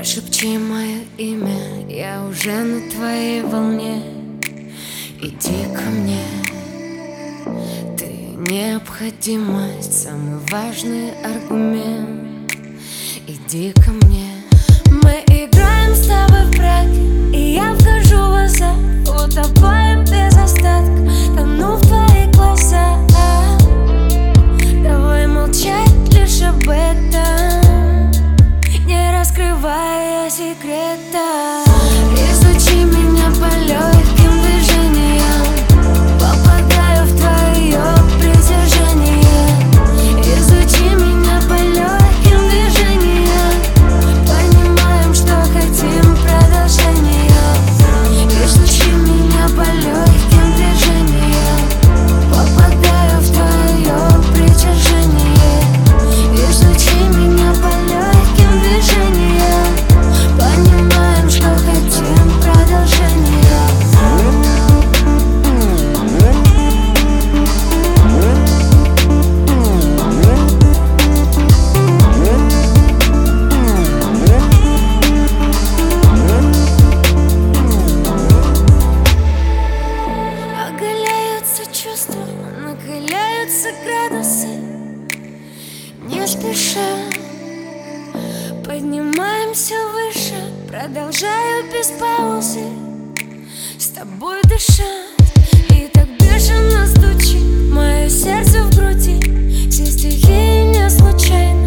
Прошепчи мое имя, я уже на твоей волне. Иди ко мне, ты необходимость, самый важный аргумент. Иди ко мне. Мы играем с тобой в браке, и я вхожу в азарт. Утопаем без остатка, тону в твоих глазах. Давай молчать лишь об этом, не раскрывая секрета. Изучи меня по легким движениям, попадаю в твое притяжение. Изучи меня по легким движениям, понимаем, что хотим продолжения. Изучи меня по легким движениям, попадаю в твое притяжение. Изучи меня по легким движениям, понимаем, что хотим продолжения. Оголяются чувства, накаляются градусы. Не спеша поднимаемся выше, продолжаю без паузы с тобой дышать. И так бешено стучит мое сердце в груди. Все стихии не случайно,